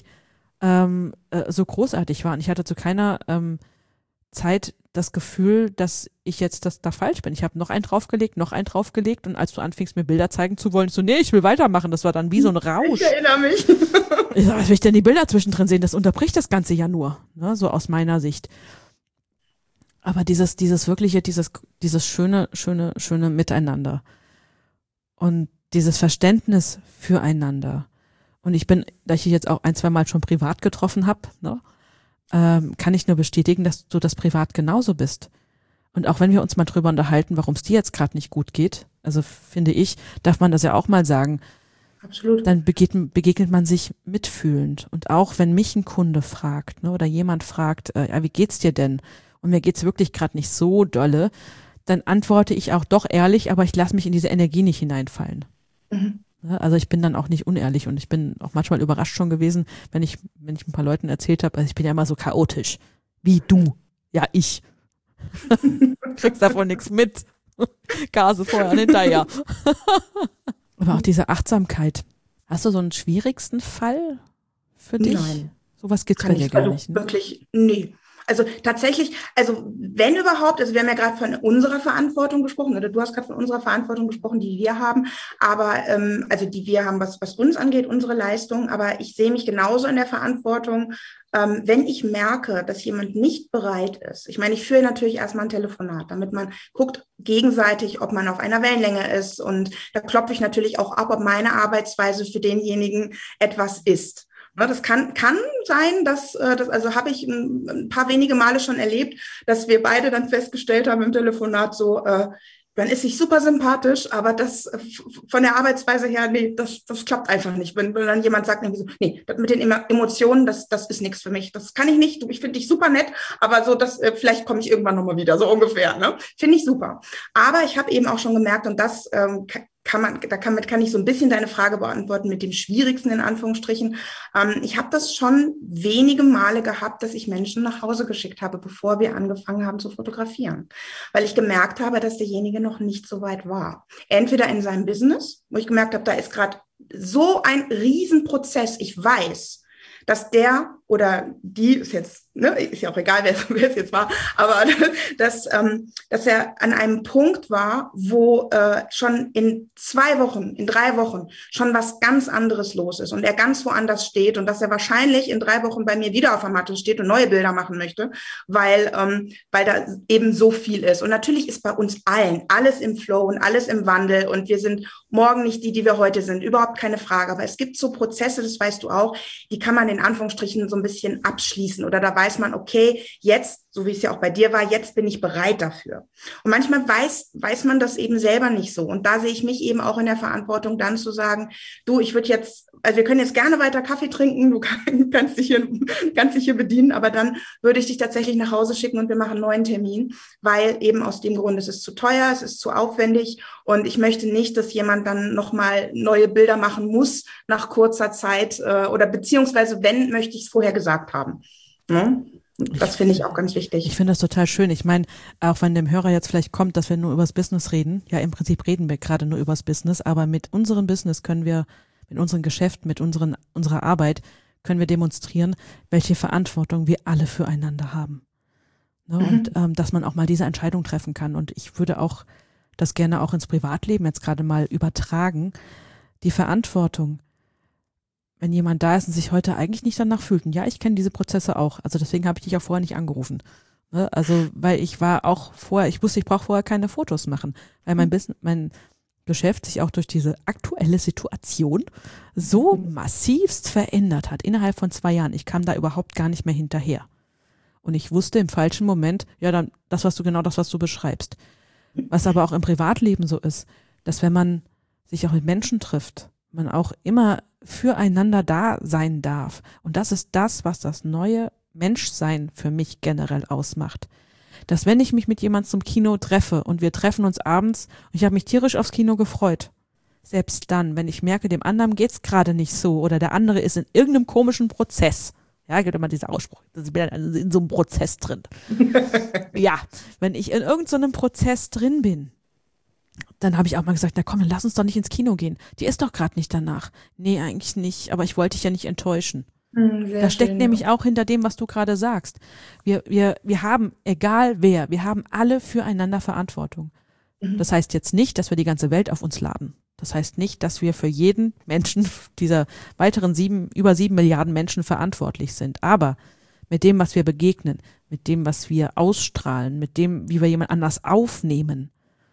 so großartig war. Und ich hatte zu keiner Zeit das Gefühl, dass ich jetzt da falsch bin. Ich habe noch einen draufgelegt und als du anfingst, mir Bilder zeigen zu wollen, so, nee, ich will weitermachen. Das war dann wie so ein Rausch. Ich erinnere mich. Ich sag, was will ich denn die Bilder zwischendrin sehen? Das unterbricht das Ganze ja nur, ne? So aus meiner Sicht. Aber dieses wirkliche, dieses schöne Miteinander und dieses Verständnis füreinander. Und da ich dich jetzt auch 1-2 Mal schon privat getroffen habe, ne, kann ich nur bestätigen, dass du das privat genauso bist. Und auch wenn wir uns mal drüber unterhalten, warum es dir jetzt gerade nicht gut geht, also finde ich, darf man das ja auch mal sagen. Absolut. Dann begegnet man sich mitfühlend. Und auch wenn mich ein Kunde fragt, ne, oder jemand fragt, wie geht's dir denn? Und mir geht's wirklich gerade nicht so dolle, dann antworte ich auch doch ehrlich, aber ich lasse mich in diese Energie nicht hineinfallen. Also ich bin dann auch nicht unehrlich und ich bin auch manchmal überrascht schon gewesen, wenn ich ein paar Leuten erzählt habe, also ich bin ja immer so chaotisch, wie du, ja ich. Kriegst davon nichts mit. Gase vorher und hinterher. Aber auch diese Achtsamkeit. Hast du so einen schwierigsten Fall für dich? Nein. Sowas gibt's bei dir gar nicht. Ne? Wirklich, nee. Also tatsächlich, also wenn überhaupt, also wir haben ja gerade von unserer Verantwortung gesprochen, oder du hast gerade von unserer Verantwortung gesprochen, die wir haben, aber also die wir haben, was uns angeht, unsere Leistung, aber ich sehe mich genauso in der Verantwortung, wenn ich merke, dass jemand nicht bereit ist. Ich meine, ich führe natürlich erstmal ein Telefonat, damit man guckt gegenseitig, ob man auf einer Wellenlänge ist, und da klopfe ich natürlich auch ab, ob meine Arbeitsweise für denjenigen etwas ist. Das kann sein, dass also habe ich ein paar wenige Male schon erlebt, dass wir beide dann festgestellt haben im Telefonat so, man ist sich super sympathisch, aber das von der Arbeitsweise her, nee, das klappt einfach nicht. Wenn dann jemand sagt, nee, das mit den Emotionen, das ist nichts für mich. Das kann ich nicht. Ich finde dich super nett, aber so, vielleicht komme ich irgendwann nochmal wieder, so ungefähr. Ne? Finde ich super. Aber ich habe eben auch schon gemerkt, und das kann ich so ein bisschen deine Frage beantworten mit dem Schwierigsten in Anführungsstrichen. Ich habe das schon wenige Male gehabt, dass ich Menschen nach Hause geschickt habe, bevor wir angefangen haben zu fotografieren, weil ich gemerkt habe, dass derjenige noch nicht so weit war. Entweder in seinem Business, wo ich gemerkt habe, da ist gerade so ein Riesenprozess. Ich weiß, dass der oder die, ist jetzt, ne, ist ja auch egal, wer es jetzt war, aber dass er an einem Punkt war, wo schon in 2 Wochen, in 3 Wochen schon was ganz anderes los ist und er ganz woanders steht und dass er wahrscheinlich in 3 Wochen bei mir wieder auf der Matte steht und neue Bilder machen möchte, weil da eben so viel ist. Und natürlich ist bei uns allen alles im Flow und alles im Wandel und wir sind morgen nicht die wir heute sind, überhaupt keine Frage. Aber es gibt so Prozesse, das weißt du auch, die kann man in Anführungsstrichen so ein bisschen abschließen oder da weiß man, okay, jetzt, so wie es ja auch bei dir war, jetzt bin ich bereit dafür. Und manchmal weiß man das eben selber nicht so. Und da sehe ich mich eben auch in der Verantwortung, dann zu sagen, du, ich würde jetzt, also wir können jetzt gerne weiter Kaffee trinken, du kannst dich hier bedienen, aber dann würde ich dich tatsächlich nach Hause schicken und wir machen einen neuen Termin, weil eben aus dem Grund, es ist zu teuer, es ist zu aufwendig und ich möchte nicht, dass jemand dann nochmal neue Bilder machen muss nach kurzer Zeit oder beziehungsweise wenn, möchte ich es vorher gesagt haben. Ne? Das finde ich auch ganz wichtig. Ich finde das total schön. Ich meine, auch wenn dem Hörer jetzt vielleicht kommt, dass wir nur übers Business reden, ja im Prinzip reden wir gerade nur übers Business, aber mit unserem Business können wir, mit unserem Geschäft, mit unserer Arbeit, können wir demonstrieren, welche Verantwortung wir alle füreinander haben. Ne? Und dass man auch mal diese Entscheidung treffen kann. Und ich würde auch das gerne auch ins Privatleben jetzt gerade mal übertragen. Die Verantwortung, wenn jemand da ist und sich heute eigentlich nicht danach fühlt. Und ja, ich kenne diese Prozesse auch. Also deswegen habe ich dich auch vorher nicht angerufen. Ne? Also weil ich war auch vorher, ich wusste, ich brauche vorher keine Fotos machen, weil mein Geschäft sich auch durch diese aktuelle Situation so massivst verändert hat innerhalb von 2 Jahren. Ich kam da überhaupt gar nicht mehr hinterher. Und ich wusste im falschen Moment, ja, dann das, was du beschreibst. Was aber auch im Privatleben so ist, dass wenn man sich auch mit Menschen trifft, man auch immer füreinander da sein darf. Und das ist das, was das neue Menschsein für mich generell ausmacht. Dass wenn ich mich mit jemandem zum Kino treffe und wir treffen uns abends und ich habe mich tierisch aufs Kino gefreut, selbst dann, wenn ich merke, dem anderen geht's gerade nicht so oder der andere ist in irgendeinem komischen Prozess, ja, gibt immer dieser Ausspruch, ich bin in so einem Prozess drin. Ja, wenn ich in irgendeinem Prozess drin bin, dann habe ich auch mal gesagt, na komm, dann lass uns doch nicht ins Kino gehen. Die ist doch gerade nicht danach. Nee, eigentlich nicht, aber ich wollte dich ja nicht enttäuschen. Da steckt schön, nämlich auch hinter dem, was du gerade sagst. Wir haben, egal wer, wir haben alle füreinander Verantwortung. Das heißt jetzt nicht, dass wir die ganze Welt auf uns laden. Das heißt nicht, dass wir für jeden Menschen dieser weiteren über 7 Milliarden Menschen verantwortlich sind. Aber mit dem, was wir begegnen, mit dem, was wir ausstrahlen, mit dem, wie wir jemand anders aufnehmen.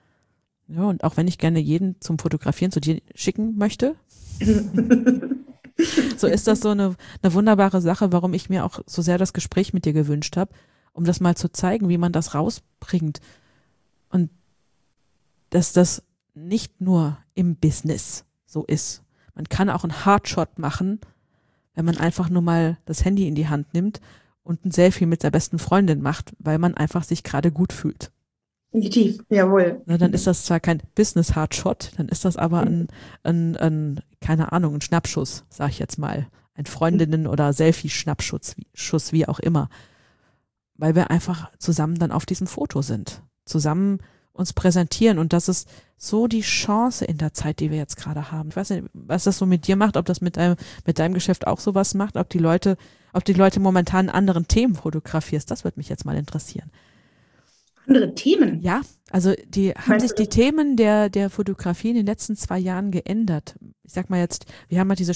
Ja, und auch wenn ich gerne jeden zum Fotografieren zu dir schicken möchte, so ist das so eine wunderbare Sache, warum ich mir auch so sehr das Gespräch mit dir gewünscht habe, um das mal zu zeigen, wie man das rausbringt. Und dass das nicht nur im Business so ist. Man kann auch einen Hardshot machen, wenn man einfach nur mal das Handy in die Hand nimmt und ein Selfie mit der besten Freundin macht, weil man einfach sich gerade gut fühlt. Definitiv, jawohl. Na, dann ist das zwar kein Business-Hardshot, dann ist das aber keine Ahnung, ein Schnappschuss, sag ich jetzt mal. Ein Freundinnen- oder Selfie-Schnappschuss, wie auch immer. Weil wir einfach zusammen dann auf diesem Foto sind. Zusammen uns präsentieren und das ist so die Chance in der Zeit, die wir jetzt gerade haben. Ich weiß nicht, was das so mit dir macht, ob das mit deinem Geschäft auch sowas macht, ob die Leute momentan anderen Themen fotografierst, das würde mich jetzt mal interessieren. Andere Themen? Ja, also haben sich die Themen der Fotografie in den letzten 2 Jahren geändert. Ich sag mal jetzt, wir haben ja diese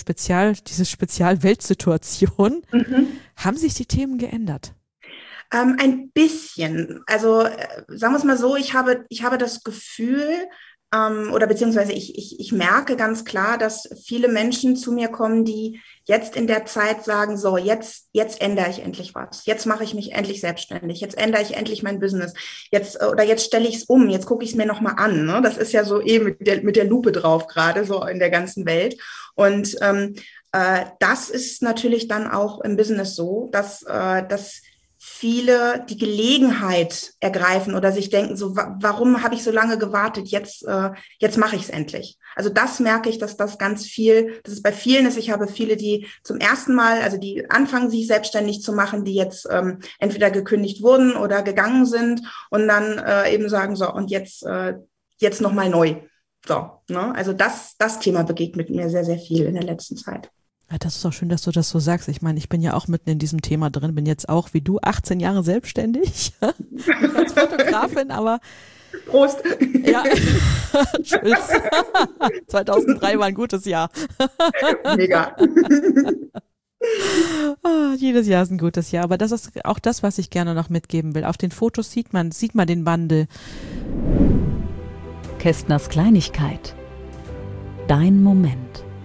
Spezial-Weltsituation. Haben sich die Themen geändert? Ein bisschen. Also sagen wir es mal so, ich habe das Gefühl, oder beziehungsweise ich merke ganz klar, dass viele Menschen zu mir kommen, die jetzt in der Zeit sagen, so, jetzt ändere ich endlich was. Jetzt mache ich mich endlich selbstständig. Jetzt ändere ich endlich mein Business. Jetzt stelle ich es um. Jetzt gucke ich es mir nochmal an. Ne? Das ist ja so mit der Lupe drauf gerade, so in der ganzen Welt. Und das ist natürlich dann auch im Business so, dass viele die Gelegenheit ergreifen oder sich denken, so, warum habe ich so lange gewartet? Jetzt mache ich es endlich. Also das merke ich, dass das ganz viel, dass es bei vielen ist. Ich habe viele, die zum ersten Mal, also die anfangen, sich selbstständig zu machen, die jetzt entweder gekündigt wurden oder gegangen sind und dann eben sagen, so, und jetzt nochmal neu. So, ne? Also das Thema begegnet mir sehr, sehr viel in der letzten Zeit. Ja, das ist auch schön, dass du das so sagst. Ich meine, ich bin ja auch mitten in diesem Thema drin, bin jetzt auch wie du 18 Jahre selbstständig als Fotografin, aber Prost. ja, tschüss. 2003 war ein gutes Jahr. Mega. Jedes Jahr ist ein gutes Jahr, aber das ist auch das, was ich gerne noch mitgeben will. Auf den Fotos sieht man den Wandel. Kästners Kleinigkeit. Dein Moment.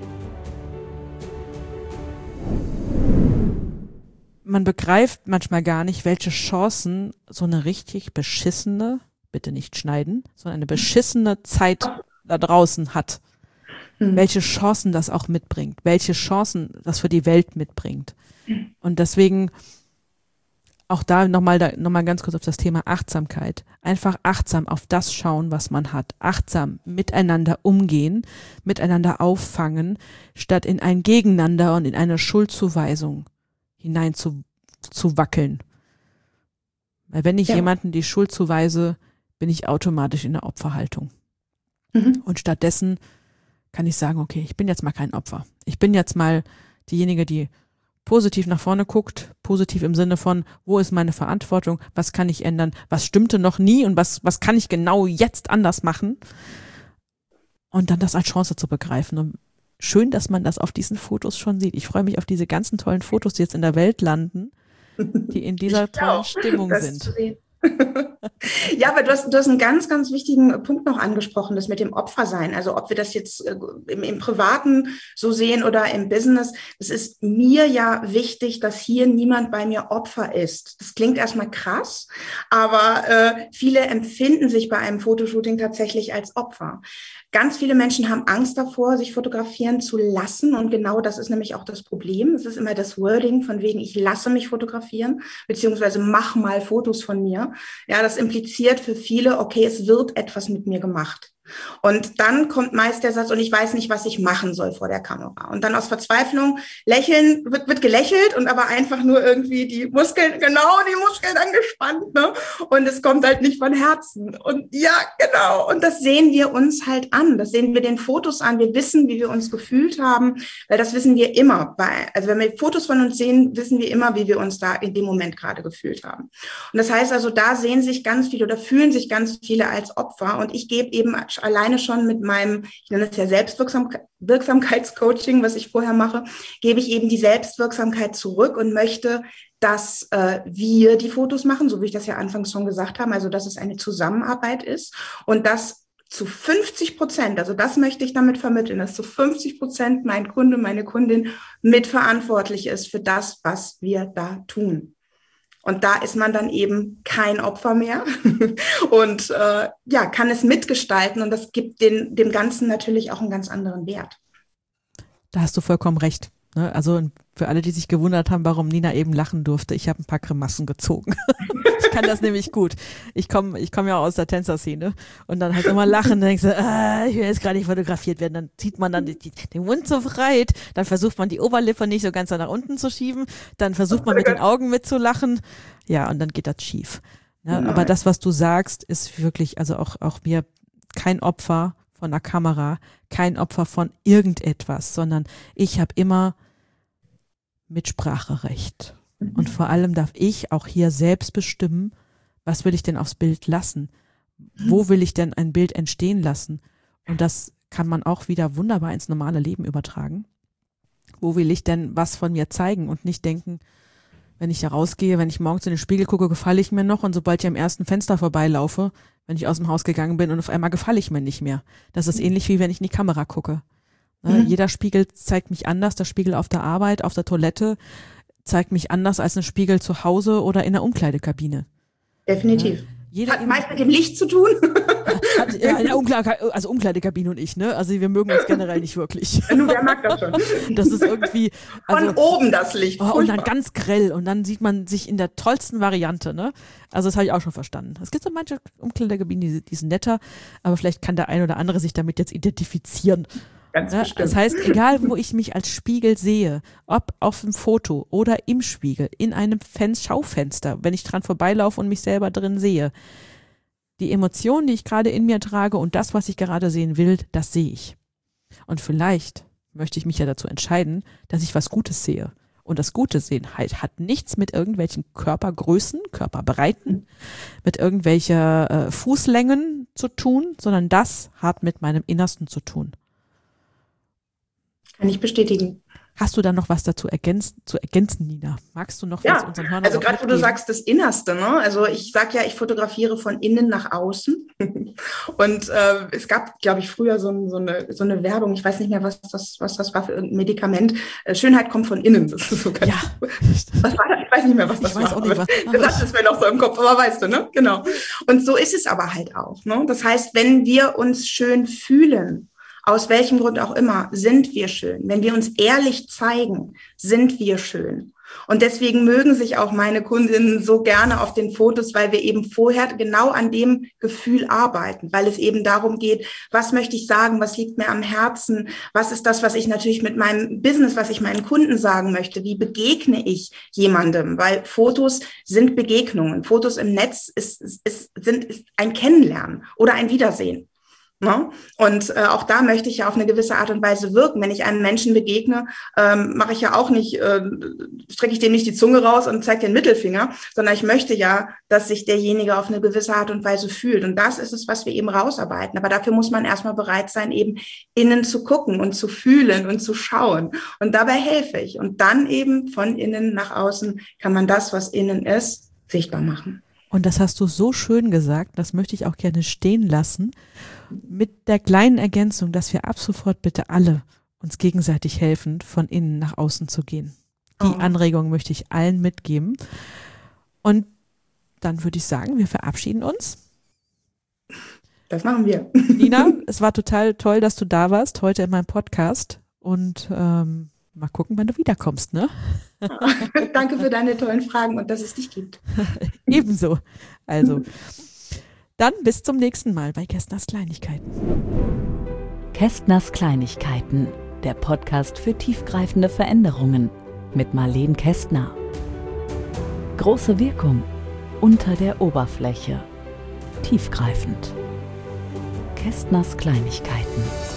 Man begreift manchmal gar nicht, welche Chancen so eine richtig beschissene, bitte nicht schneiden, sondern eine beschissene Zeit da draußen hat. Welche Chancen das auch mitbringt, welche Chancen das für die Welt mitbringt. Und deswegen auch da nochmal ganz kurz auf das Thema Achtsamkeit. Einfach achtsam auf das schauen, was man hat. Achtsam miteinander umgehen, miteinander auffangen, statt in ein Gegeneinander und in eine Schuldzuweisung hinein zu wackeln. Weil wenn ich jemanden die Schuld zuweise, bin ich automatisch in der Opferhaltung. Und stattdessen kann ich sagen, okay, ich bin jetzt mal kein Opfer. Ich bin jetzt mal diejenige, die positiv nach vorne guckt, positiv im Sinne von, wo ist meine Verantwortung, was kann ich ändern, was stimmte noch nie und was kann ich genau jetzt anders machen und dann das als Chance zu begreifen. Und schön, dass man das auf diesen Fotos schon sieht. Ich freue mich auf diese ganzen tollen Fotos, die jetzt in der Welt landen, die in dieser tollen Stimmung sind. Ja, aber du hast einen ganz, ganz wichtigen Punkt noch angesprochen, das mit dem Opfersein. Also ob wir das jetzt im Privaten so sehen oder im Business, es ist mir ja wichtig, dass hier niemand bei mir Opfer ist. Das klingt erstmal krass, aber viele empfinden sich bei einem Fotoshooting tatsächlich als Opfer. Ganz viele Menschen haben Angst davor, sich fotografieren zu lassen. Und genau das ist nämlich auch das Problem. Es ist immer das Wording von wegen, ich lasse mich fotografieren, beziehungsweise mach mal Fotos von mir. Ja, das impliziert für viele, okay, es wird etwas mit mir gemacht. Und dann kommt meist der Satz, und ich weiß nicht, was ich machen soll vor der Kamera. Und dann aus Verzweiflung wird gelächelt und aber einfach nur irgendwie die Muskeln angespannt, ne? Und es kommt halt nicht von Herzen. Und ja, genau. Und das sehen wir uns halt an. Das sehen wir den Fotos an. Wir wissen, wie wir uns gefühlt haben, weil das wissen wir immer. Also wenn wir Fotos von uns sehen, wissen wir immer, wie wir uns da in dem Moment gerade gefühlt haben. Und das heißt also, da sehen sich ganz viele oder fühlen sich ganz viele als Opfer. Und ich gebe eben alleine schon mit meinem, ich nenne es ja Selbstwirksamkeitscoaching, was ich vorher mache, gebe ich eben die Selbstwirksamkeit zurück und möchte, dass wir die Fotos machen, so wie ich das ja anfangs schon gesagt habe, also dass es eine Zusammenarbeit ist und dass zu 50%, also das möchte ich damit vermitteln, dass zu 50% mein Kunde, meine Kundin mitverantwortlich ist für das, was wir da tun. Und da ist man dann eben kein Opfer mehr und kann es mitgestalten und das gibt dem Ganzen natürlich auch einen ganz anderen Wert. Da hast du vollkommen recht. Ne? Also für alle, die sich gewundert haben, warum Nina eben lachen durfte, ich habe ein paar Grimassen gezogen. Ich kann das nämlich gut. Ich komm ja aus der Tänzerszene und dann halt immer lachen, dann denkst du, ich will jetzt gerade nicht fotografiert werden, dann zieht man dann den Mund so breit, dann versucht man die Oberlippe nicht so ganz nach unten zu schieben, dann versucht man mit den Augen mitzulachen, ja, und dann geht das schief. Ja, aber das, was du sagst, ist wirklich, also auch mir kein Opfer von der Kamera, kein Opfer von irgendetwas, sondern ich habe immer Mitspracherecht. Und vor allem darf ich auch hier selbst bestimmen, was will ich denn aufs Bild lassen? Wo will ich denn ein Bild entstehen lassen? Und das kann man auch wieder wunderbar ins normale Leben übertragen. Wo will ich denn was von mir zeigen und nicht denken, wenn ich da rausgehe, wenn ich morgens in den Spiegel gucke, gefalle ich mir noch und sobald ich am ersten Fenster vorbeilaufe, wenn ich aus dem Haus gegangen bin und auf einmal gefalle ich mir nicht mehr. Das ist ähnlich wie wenn ich in die Kamera gucke. Jeder Spiegel zeigt mich anders, der Spiegel auf der Arbeit, auf der Toilette zeigt mich anders als ein Spiegel zu Hause oder in der Umkleidekabine. Definitiv. Hat meist mit dem Licht zu tun. Also Umkleidekabine und ich, ne? Also wir mögen uns generell nicht wirklich. Wer mag das schon? Das ist irgendwie... Also, von oben das Licht. Und dann ganz grell und dann sieht man sich in der tollsten Variante, ne? Also das habe ich auch schon verstanden. Es gibt so manche Umkleidekabinen, die sind netter, aber vielleicht kann der ein oder andere sich damit jetzt identifizieren. Ganz bestimmt. Das heißt, egal wo ich mich als Spiegel sehe, ob auf dem Foto oder im Spiegel, in einem Schaufenster, wenn ich dran vorbeilaufe und mich selber drin sehe, die Emotionen, die ich gerade in mir trage und das, was ich gerade sehen will, das sehe ich. Und vielleicht möchte ich mich ja dazu entscheiden, dass ich was Gutes sehe. Und das Gute sehen halt hat nichts mit irgendwelchen Körpergrößen, Körperbreiten, mit irgendwelcher Fußlängen zu tun, sondern das hat mit meinem Innersten zu tun. Kann ich bestätigen. Hast du da noch was dazu ergänzen, Nina? Magst du noch was unseren Hörern also gerade wo du mitgeben? sagst, das Innerste, ne? Also ich sage ja, ich fotografiere von innen nach außen. Und es gab, glaube ich, früher so eine Werbung, ich weiß nicht mehr, was das war für ein Medikament. Schönheit kommt von innen. Das ist so ganz was war das? Ich weiß nicht mehr, was das war. Auch nicht, das ist mir noch so im Kopf, aber weißt du, ne? Genau. Und so ist es aber halt auch. Ne? Das heißt, wenn wir uns schön fühlen, aus welchem Grund auch immer, sind wir schön. Wenn wir uns ehrlich zeigen, sind wir schön. Und deswegen mögen sich auch meine Kundinnen so gerne auf den Fotos, weil wir eben vorher genau an dem Gefühl arbeiten, weil es eben darum geht, was möchte ich sagen, was liegt mir am Herzen, was ist das, was ich natürlich mit meinem Business, was ich meinen Kunden sagen möchte, wie begegne ich jemandem, weil Fotos sind Begegnungen. Fotos im Netz ist ein Kennenlernen oder ein Wiedersehen. No? Und auch da möchte ich ja auf eine gewisse Art und Weise wirken. Wenn ich einem Menschen begegne, mache ich ja auch nicht, strecke ich dem nicht die Zunge raus und zeige den Mittelfinger, sondern ich möchte ja, dass sich derjenige auf eine gewisse Art und Weise fühlt. Und das ist es, was wir eben rausarbeiten. Aber dafür muss man erstmal bereit sein, eben innen zu gucken und zu fühlen und zu schauen. Und dabei helfe ich. Und dann eben von innen nach außen kann man das, was innen ist, sichtbar machen. Und das hast du so schön gesagt, das möchte ich auch gerne stehen lassen, mit der kleinen Ergänzung, dass wir ab sofort bitte alle uns gegenseitig helfen, von innen nach außen zu gehen. Die Anregung möchte ich allen mitgeben. Und dann würde ich sagen, wir verabschieden uns. Das machen wir. Nina, es war total toll, dass du da warst, heute in meinem Podcast. Und mal gucken, wann du wiederkommst, ne? Danke für deine tollen Fragen und dass es dich gibt. Ebenso. Also, dann bis zum nächsten Mal bei Kästners Kleinigkeiten. Kästners Kleinigkeiten, der Podcast für tiefgreifende Veränderungen mit Marleen Kästner. Große Wirkung unter der Oberfläche. Tiefgreifend. Kästners Kleinigkeiten.